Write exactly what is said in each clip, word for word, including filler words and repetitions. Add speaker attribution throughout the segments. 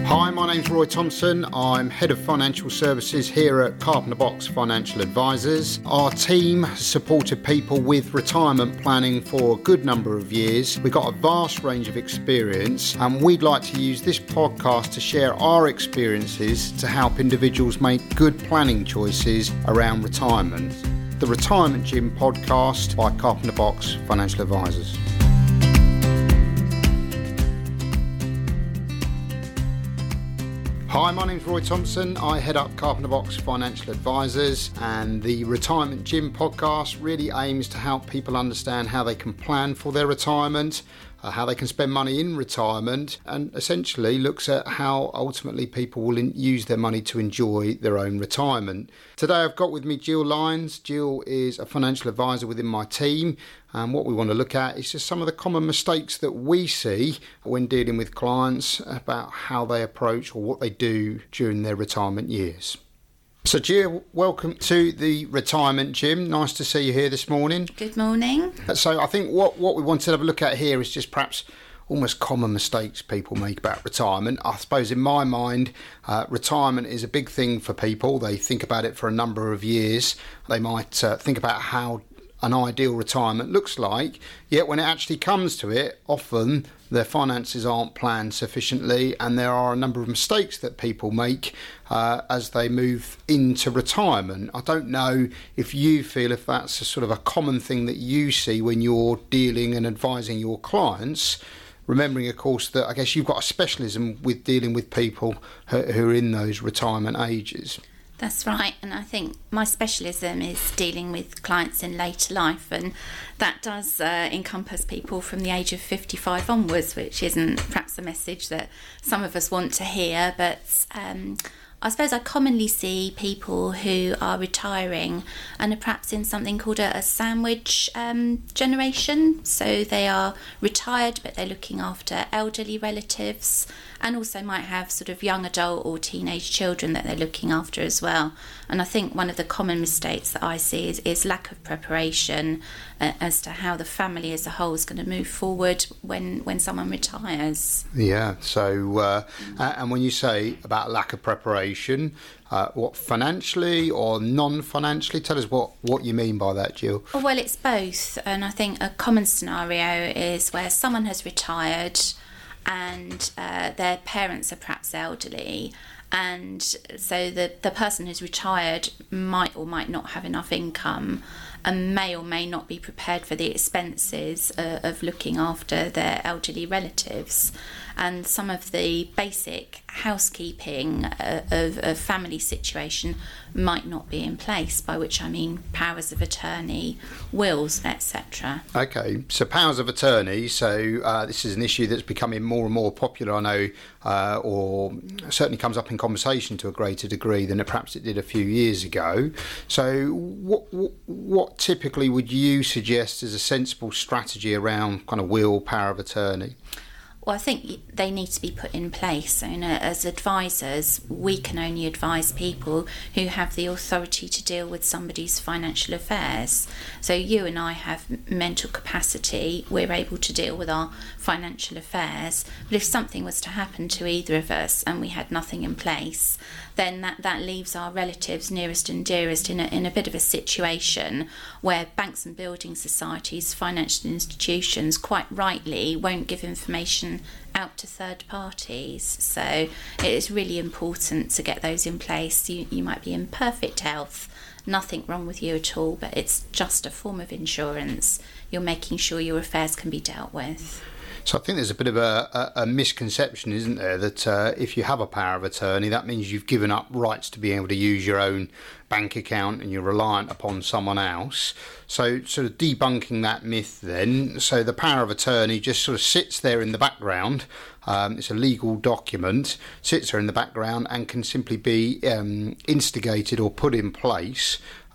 Speaker 1: Hi, my name's Roy Thompson. I'm Head of Financial Services here at Carpenter Box Financial Advisors. Our team has supported people with retirement planning for a good number of years. We've got a vast range of experience, and we'd like to use this podcast to share our experiences to help individuals make good planning choices around retirement. The Retirement Gym podcast by Carpenter Box Financial Advisors. Hi, my name's Roy Thompson. I head up Carpenter Box Financial Advisors, and the Retirement Gym podcast really aims to help people understand how they can plan for their retirement, uh, how they can spend money in retirement, and essentially looks at how ultimately people will in- use their money to enjoy their own retirement. Today I've got with me Jill Lyons. Jill is a financial advisor within my team. And what we want to look at is just some of the common mistakes that we see when dealing with clients about how they approach or what they do during their retirement years. So Jill, welcome to the Retirement Gym. Nice to see you here this morning.
Speaker 2: Good morning.
Speaker 1: So I think what, what we want to have a look at here is just perhaps almost common mistakes people make about retirement. I suppose in my mind, uh, retirement is a big thing for people. They think about it for a number of years. They might uh, think about how an ideal retirement looks like, yet when it actually comes to it, often their finances aren't planned sufficiently, and there are a number of mistakes that people make uh, as they move into retirement. I don't know if you feel if that's a sort of a common thing that you see when you're dealing and advising your clients, remembering of course that I guess you've got a specialism with dealing with people who, who are in those retirement ages.
Speaker 2: That's right, and I think my specialism is dealing with clients in later life, and that does uh, encompass people from the age of fifty-five onwards, which isn't perhaps a message that some of us want to hear, but um, I suppose I commonly see people who are retiring and are perhaps in something called a, a sandwich um, generation. So they are retired, but they're looking after elderly relatives, and also might have sort of young adult or teenage children that they're looking after as well. And I think one of the common mistakes that I see is, is lack of preparation uh, as to how the family as a whole is going to move forward when, when someone retires.
Speaker 1: Yeah, so, uh, and when you say about lack of preparation, uh, what, financially or non-financially? Tell us what, what you mean by that, Jill.
Speaker 2: Oh, well, it's both. And I think a common scenario is where someone has retired and uh, their parents are perhaps elderly, and so the, the person who's retired might or might not have enough income and may or may not be prepared for the expenses uh, of looking after their elderly relatives. And some of the basic housekeeping uh, of a family situation might not be in place, by which I mean powers of attorney, wills, et cetera.
Speaker 1: Okay, so powers of attorney, so uh, this is an issue that's becoming more and more popular, I know, uh, or certainly comes up in conversation to a greater degree than it perhaps it did a few years ago. So what, what, what typically would you suggest as a sensible strategy around kind of will, power of attorney?
Speaker 2: Well, I think they need to be put in place. So, you know, as advisors, we can only advise people who have the authority to deal with somebody's financial affairs. So you and I have mental capacity. We're able to deal with our financial affairs. But if something was to happen to either of us and we had nothing in place, then that, that leaves our relatives nearest and dearest in a, in a bit of a situation where banks and building societies, financial institutions, quite rightly won't give information out to third parties. So it is really important to get those in place. You, you might be in perfect health, nothing wrong with you at all, but it's just a form of insurance. You're making sure your affairs can be dealt with.
Speaker 1: So I think there's a bit of a, a, a misconception, isn't there, that uh, if you have a power of attorney, that means you've given up rights to be able to use your own bank account and you're reliant upon someone else. So sort of debunking that myth then, so the power of attorney just sort of sits there in the background. Um, it's a legal document, sits there in the background and can simply be um, instigated or put in place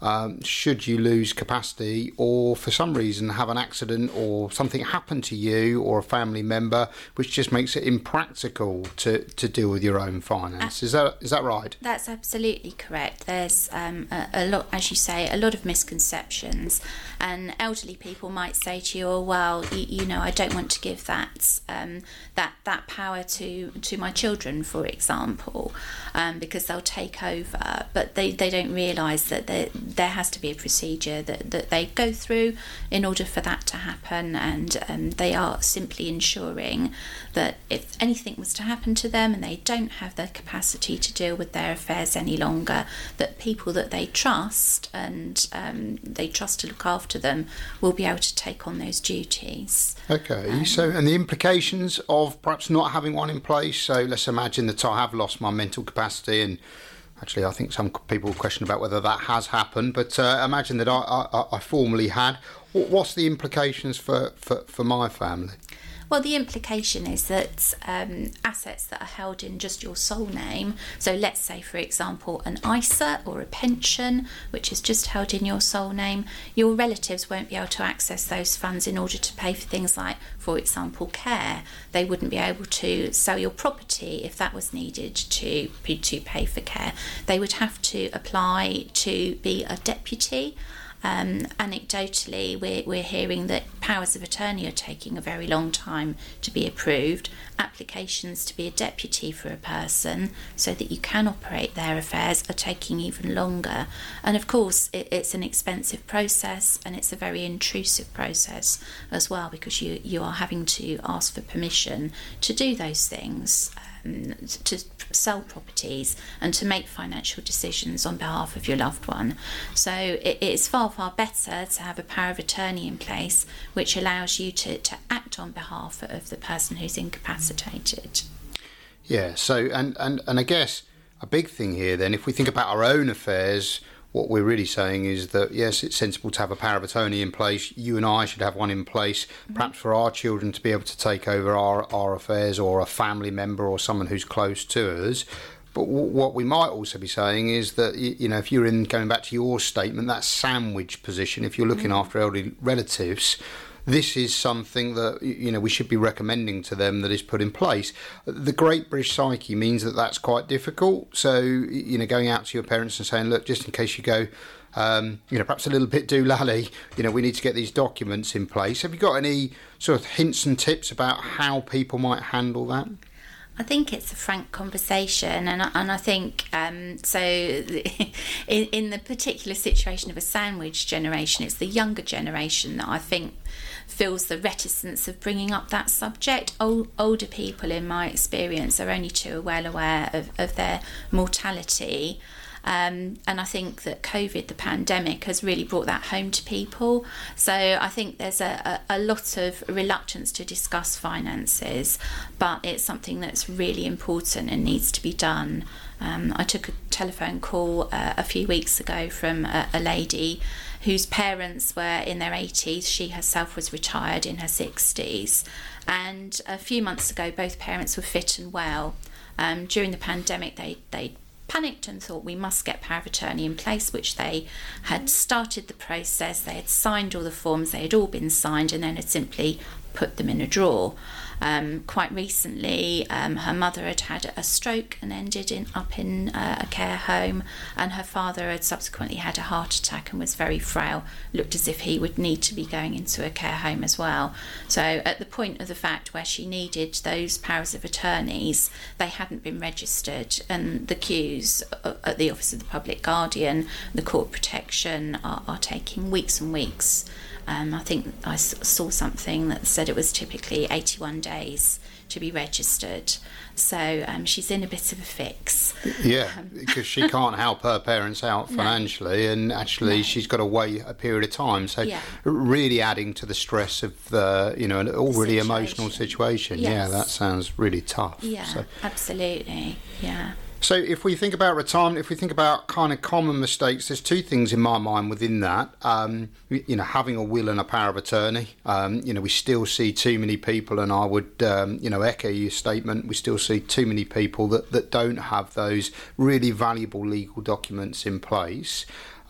Speaker 1: um, should you lose capacity or for some reason have an accident or something happen to you or a family member, which just makes it impractical to, to deal with your own finance. Is that is that right?
Speaker 2: That's absolutely correct. There's um, a, a lot, as you say, a lot of misconceptions, and elderly people might say to you, "Oh, well, you, you know, I don't want to give that um, that that power to to my children, for example, um, because they'll take over." But they, they don't realise that there there has to be a procedure that, that they go through in order for that to happen, and um, they are simply ensuring that if anything was to happen to them and they don't have the capacity to deal with their affairs any longer, that people that they trust and um, they trust to look after them will be able to take on those duties.
Speaker 1: Okay,
Speaker 2: Um,
Speaker 1: so and the implications of perhaps not having one in place. So let's imagine that I have lost my mental capacity, and actually I think some people question about whether that has happened, but uh, imagine that I, I, I formerly had. What's the implications for, for, for my family?
Speaker 2: Well, the implication is that um, assets that are held in just your sole name, so let's say, for example, an I S A or a pension, which is just held in your sole name, your relatives won't be able to access those funds in order to pay for things like, for example, care. They wouldn't be able to sell your property if that was needed to, to pay for care. They would have to apply to be a deputy. Um, anecdotally, we're, we're hearing that powers of attorney are taking a very long time to be approved. Applications to be a deputy for a person so that you can operate their affairs are taking even longer. And of course, it, it's an expensive process, and it's a very intrusive process as well, because you, you are having to ask for permission to do those things. Um, to sell properties and to make financial decisions on behalf of your loved one. So it, it's far, far better to have a power of attorney in place which allows you to, to act on behalf of the person who's incapacitated.
Speaker 1: Yeah, so and, and, and I guess a big thing here then, if we think about our own affairs, what we're really saying is that, yes, it's sensible to have a power of attorney in place. You and I should have one in place, mm-hmm. perhaps for our children to be able to take over our, our affairs, or a family member or someone who's close to us. But w- what we might also be saying is that, you, you know, if you're in, going back to your statement, that sandwich position, if you're looking mm-hmm. after elderly relatives, this is something that, you know, we should be recommending to them that is put in place. The Great British Psyche means that that's quite difficult. So, you know, going out to your parents and saying, look, just in case you go, um, you know, perhaps a little bit doolally, you know, we need to get these documents in place. Have you got any sort of hints and tips about how people might handle that?
Speaker 2: I think it's a frank conversation, and I, and I think um, so. in, in the particular situation of a sandwich generation, it's the younger generation that I think feels the reticence of bringing up that subject. Old, older people, in my experience, are only too well aware of, of their mortality. Um, and I think that COVID, the pandemic, has really brought that home to people. So I think there's a, a, a lot of reluctance to discuss finances, but it's something that's really important and needs to be done. Um, I took a telephone call uh, a few weeks ago from a, a lady whose parents were in their eighties. She herself was retired in her sixties. And a few months ago, both parents were fit and well. Um, during the pandemic, they they panicked and thought we must get power of attorney in place, which they had started the process, they had signed all the forms, they had all been signed, and then had simply put them in a drawer. Um, quite recently, um, her mother had had a stroke and ended in, up in uh, a care home, and her father had subsequently had a heart attack and was very frail, looked as if he would need to be going into a care home as well. So at the point of the fact where she needed those powers of attorneys, they hadn't been registered, and the queues at the Office of the Public Guardian, the Court Protection, are, are taking weeks and weeks. Um, I think I saw something that said it was typically eighty-one days to be registered. So um, she's in a bit of a fix.
Speaker 1: Yeah,
Speaker 2: um,
Speaker 1: because she can't help her parents out financially, no. and actually no. she's got to wait a period of time. So
Speaker 2: yeah.
Speaker 1: really adding to the stress of the, you know, an already
Speaker 2: situation.
Speaker 1: emotional situation.
Speaker 2: Yes.
Speaker 1: Yeah, that sounds really tough.
Speaker 2: Yeah,
Speaker 1: so.
Speaker 2: absolutely. Yeah.
Speaker 1: So if we think about retirement, if we think about kind of common mistakes, there's two things in my mind within that. Um, you know, having a will and a power of attorney. Um, you know, we still see too many people, and I would, um, you know, echo your statement. We still see too many people that, that don't have those really valuable legal documents in place.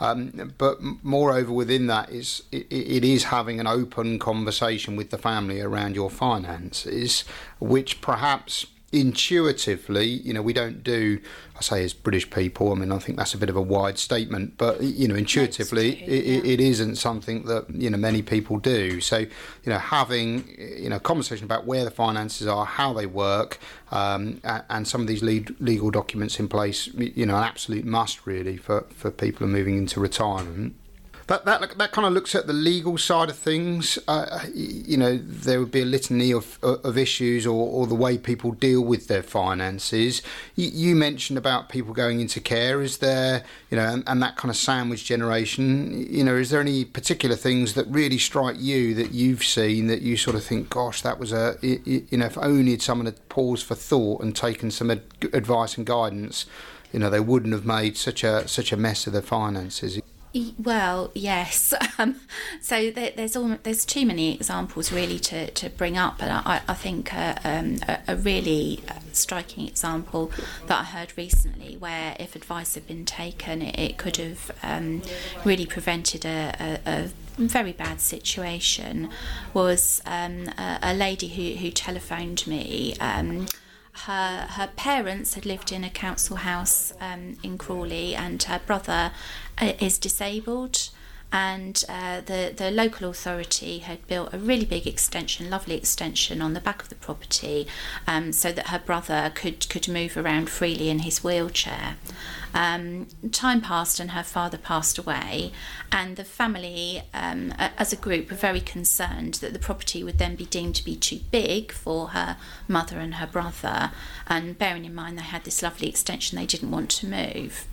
Speaker 1: Um, but moreover, within that is it, it is having an open conversation with the family around your finances, which perhaps intuitively, you know, we don't do, I say as British people, I mean, I think that's a bit of a wide statement, but, you know, intuitively,
Speaker 2: true,
Speaker 1: it,
Speaker 2: yeah.
Speaker 1: it isn't something that, you know, many people do. So, you know, having, you know, a conversation about where the finances are, how they work, um, and, and some of these lead, legal documents in place, you know, an absolute must really for, for people who are moving into retirement. That, that that kind of looks at the legal side of things. Uh, you know, there would be a litany of of issues or, or the way people deal with their finances. You, you mentioned about people going into care. Is there, you know, and, and that kind of sandwich generation, you know, is there any particular things that really strike you that you've seen that you sort of think, gosh, that was a, you know, if only someone had paused for thought and taken some ad- advice and guidance, you know, they wouldn't have made such a such a mess of their finances.
Speaker 2: Well, yes. Um, so there, there's all, there's too many examples really to, to bring up, but I, I think uh, um, a, a really striking example that I heard recently, where if advice had been taken, it, it could have um, really prevented a, a, a very bad situation, was um, a, a lady who, who telephoned me. Um, Her her parents had lived in a council house um, in Crawley, and her brother uh, is disabled, and uh, the the local authority had built a really big extension, lovely extension on the back of the property, um, so that her brother could could move around freely in his wheelchair. Um, time passed and her father passed away, and the family um, as a group were very concerned that the property would then be deemed to be too big for her mother and her brother, and bearing in mind they had this lovely extension, they didn't want to move.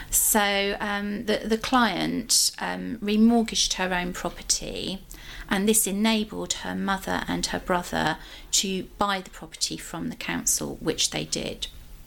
Speaker 2: So um, the, the client um, remortgaged her own property, and this enabled her mother and her brother to buy the property from the council, which they did.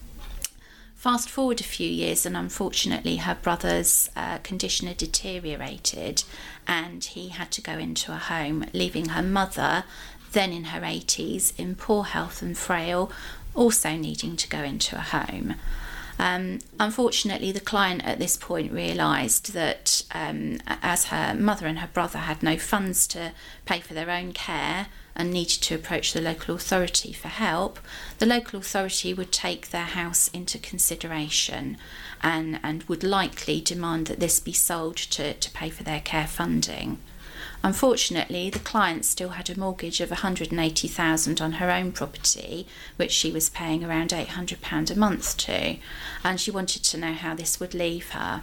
Speaker 2: Fast forward a few years, and unfortunately her brother's uh, condition had deteriorated, and he had to go into a home, leaving her mother, then in her eighties, in poor health and frail, also needing to go into a home. Um, unfortunately, the client at this point realised that um, as her mother and her brother had no funds to pay for their own care and needed to approach the local authority for help, the local authority would take their house into consideration and, and would likely demand that this be sold to, to pay for their care funding. Unfortunately, the client still had a mortgage of one hundred eighty thousand pounds on her own property, which she was paying around eight hundred pounds a month to, and she wanted to know how this would leave her.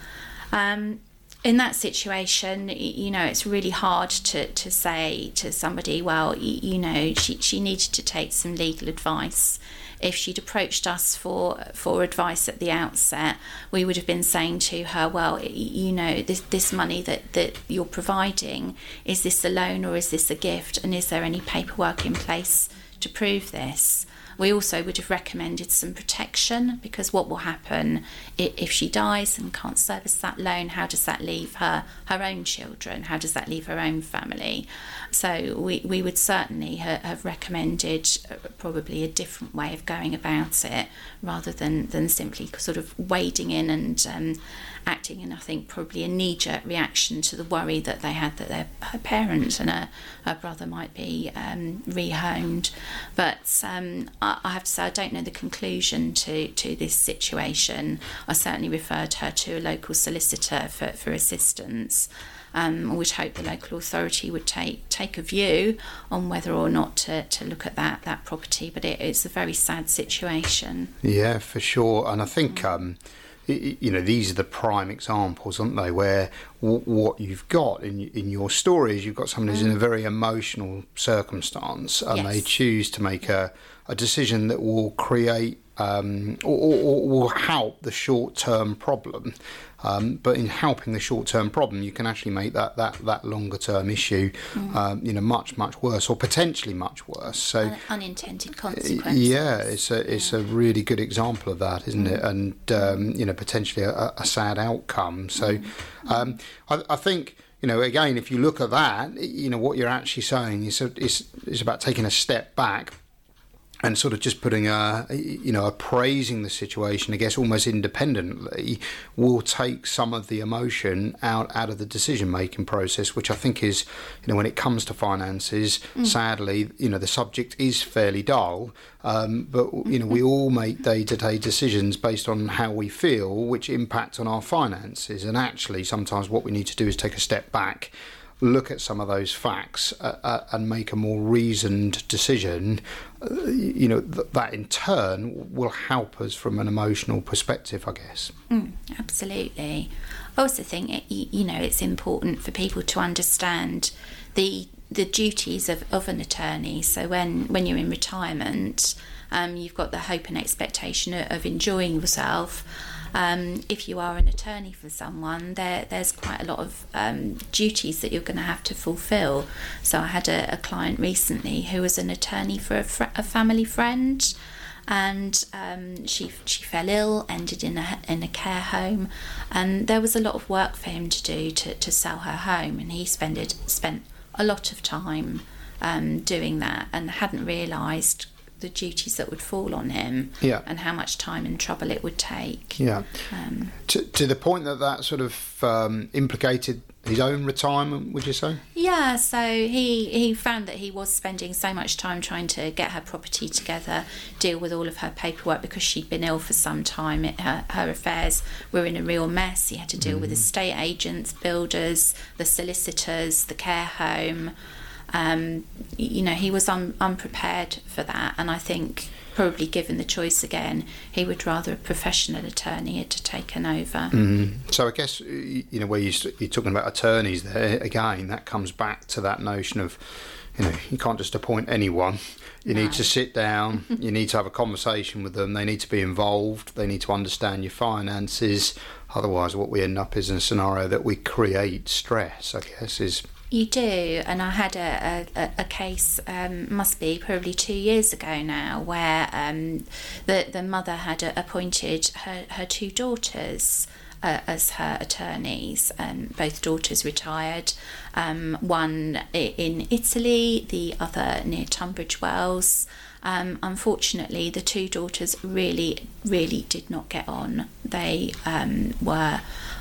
Speaker 2: Um, in that situation, you know, it's really hard to, to say to somebody, well, you know, she, she needed to take some legal advice. If she'd approached us for for advice at the outset, we would have been saying to her, well, you know, this this money that, that you're providing, is this a loan or is this a gift? And is there any paperwork in place to prove this? We also would have recommended some protection, because what will happen if she dies and can't service that loan? How does that leave her her own children? How does that leave her own family? So we, we would certainly ha- have recommended probably a different way of going about it, rather than, than simply sort of wading in and um, acting in, I think, probably a knee-jerk reaction to the worry that they had that their her parent and her, her brother might be um, rehomed. But um, I, I have to say, I don't know the conclusion to, to this situation. I certainly referred her to a local solicitor for, for assistance. Um, I would hope the local authority would take take a view on whether or not to, to look at that that property. But it, it's a very sad situation.
Speaker 1: Yeah, for sure. And I think um, it, you know, these are the prime examples, aren't they? Where w- what you've got in in your story is you've got someone who's in a very emotional circumstance, and
Speaker 2: Yes.
Speaker 1: they choose to make a, a decision that will create um, or, or, or will help the short term problem. Um, but in helping the short-term problem, you can actually make that that, that longer-term issue, mm. um, you know, much much worse, or potentially much worse. So
Speaker 2: Un- unintended consequences.
Speaker 1: Yeah, it's a it's yeah. a really good example of that, isn't mm. it? And um, you know, potentially a, a sad outcome. So mm. um, I, I think, you know, again, if you look at that, you know, what you're actually saying is is is about taking a step back and sort of just putting a, you know, appraising the situation, I guess, almost independently, will take some of the emotion out, out of the decision-making process, which I think is, you know, when it comes to finances, mm. sadly, you know, the subject is fairly dull, um, but, you know, we all make day-to-day decisions based on how we feel, which impact on our finances. And actually, sometimes what we need to do is take a step back, look at some of those facts uh, uh, and make a more reasoned decision, uh, you know, th- that in turn will help us from an emotional perspective, I guess.
Speaker 2: Mm, absolutely. I also think, it, you know, it's important for people to understand the the duties of, of an attorney. So when, when you're in retirement, um, you've got the hope and expectation of, of enjoying yourself. Um, if you are an attorney for someone, there there's quite a lot of um, duties that you're going to have to fulfil. So I had a, a client recently who was an attorney for a, fr- a family friend, and um, she she fell ill, ended in a in a care home, and there was a lot of work for him to do to, to sell her home, and he spent spent a lot of time um, doing that, and hadn't realised the duties that would fall on him,
Speaker 1: yeah.
Speaker 2: and how much time and trouble it would take.
Speaker 1: Yeah.
Speaker 2: Um,
Speaker 1: to, to the point that that sort of um, implicated his own retirement, would you say?
Speaker 2: Yeah, so he, he found that he was spending so much time trying to get her property together, deal with all of her paperwork, because she'd been ill for some time. It, her, her affairs were in a real mess. He had to deal mm. with estate agents, builders, the solicitors, the care home. Um, you know, he was un- unprepared for that, and I think probably given the choice again, he would rather a professional attorney had taken over.
Speaker 1: Mm. So I guess, you know, where you're talking about attorneys there, again, that comes back to that notion of, you know, you can't just appoint anyone. You no. need to sit down, you need to have a conversation with them, they need to be involved, they need to understand your finances. Otherwise, what we end up is in a scenario that we create stress, I guess, is...
Speaker 2: You do, and I had a, a, a case, um, must be probably two years ago now, where um, the, the mother had appointed her, her two daughters uh, as her attorneys. Um, both daughters retired, um, one in Italy, the other near Tunbridge Wells. Um, unfortunately, the two daughters really, really did not get on. They um, were...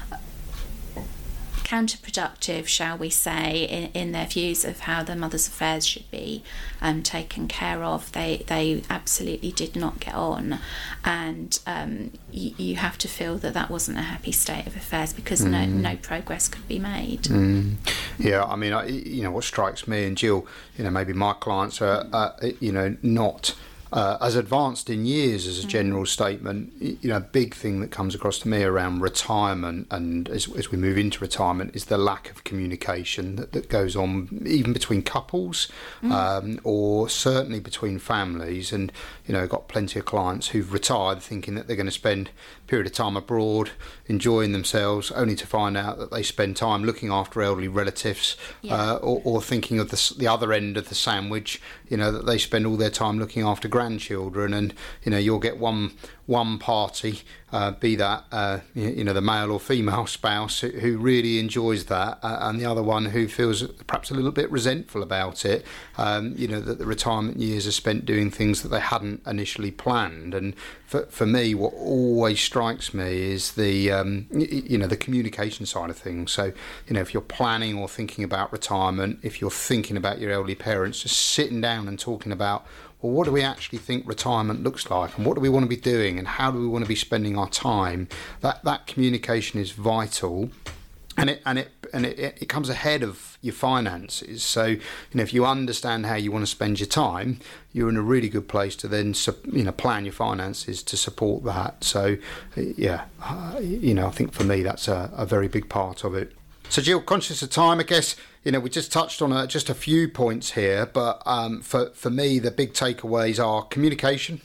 Speaker 2: counterproductive, shall we say, in, in their views of how the mother's affairs should be um, taken care of. They they absolutely did not get on, and um, y- you have to feel that that wasn't a happy state of affairs, because mm. no no progress could be made.
Speaker 1: Mm. Yeah, I mean, I, you know, what strikes me, and Jill, you know, maybe my clients are, uh, you know, not Uh, as advanced in years as a general statement. You know, a big thing that comes across to me around retirement, and as, as we move into retirement, is the lack of communication that, that goes on even between couples, mm. um, or certainly between families. And, you know, I've got plenty of clients who've retired thinking that they're going to spend a period of time abroad enjoying themselves, only to find out that they spend time looking after elderly relatives, yeah. uh, or, or thinking of the, the other end of the sandwich, you know, that they spend all their time looking after grandchildren. And, you know, you'll get one one party, uh, be that uh, you know, the male or female spouse, who, who really enjoys that, uh, and the other one who feels perhaps a little bit resentful about it. Um, you know, that the retirement years are spent doing things that they hadn't initially planned. And for for me, what always strikes me is the um, you know the communication side of things. So, you know, if you're planning or thinking about retirement, if you're thinking about your elderly parents, just sitting down and talking about, well, what do we actually think retirement looks like, and what do we want to be doing, and how do we want to be spending our time? That that communication is vital, and it and it and it, it comes ahead of your finances. So, you know, if you understand how you want to spend your time, you're in a really good place to then, you know, plan your finances to support that. So, yeah, uh, you know, I think for me that's a, a very big part of it. So, Jill, conscious of time, I guess, you know, we just touched on a, just a few points here, but um, for, for me, the big takeaways are communication,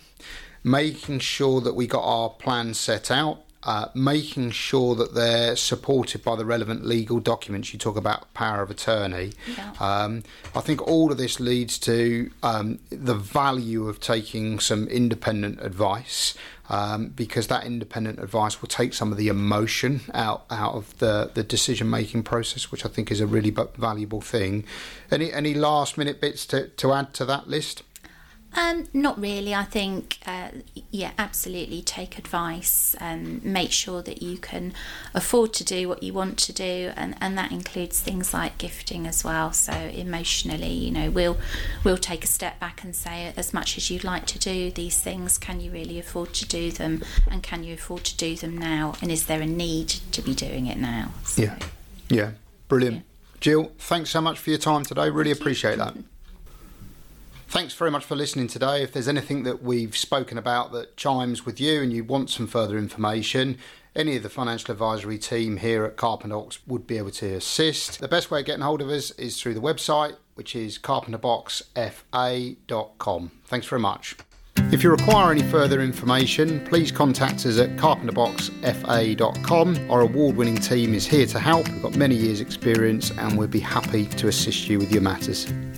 Speaker 1: making sure that we got our plans set out, uh, making sure that they're supported by the relevant legal documents. You talk about power of attorney.
Speaker 2: Yeah.
Speaker 1: Um, I think all of this leads to um, the value of taking some independent advice, Um, because that independent advice will take some of the emotion out out of the, the decision-making process, which I think is a really valuable thing. Any any last-minute bits to, to add to that list?
Speaker 2: Um, not really. I think, uh, yeah, absolutely take advice and make sure that you can afford to do what you want to do, and, and that includes things like gifting as well. So emotionally, you know, we'll we'll take a step back and say, as much as you'd like to do these things, can you really afford to do them, and can you afford to do them now, and is there a need to be doing it now? So,
Speaker 1: yeah, yeah, brilliant.
Speaker 2: Yeah.
Speaker 1: Jill, thanks so much for your time today. Really appreciate that. Thanks very much for listening today. If there's anything that we've spoken about that chimes with you and you want some further information, any of the financial advisory team here at Carpenter Box would be able to assist. The best way of getting hold of us is through the website, which is carpenter box f a dot com. Thanks very much. If you require any further information, please contact us at carpenter box f a dot com. Our award-winning team is here to help. We've got many years' experience and we'll be happy to assist you with your matters.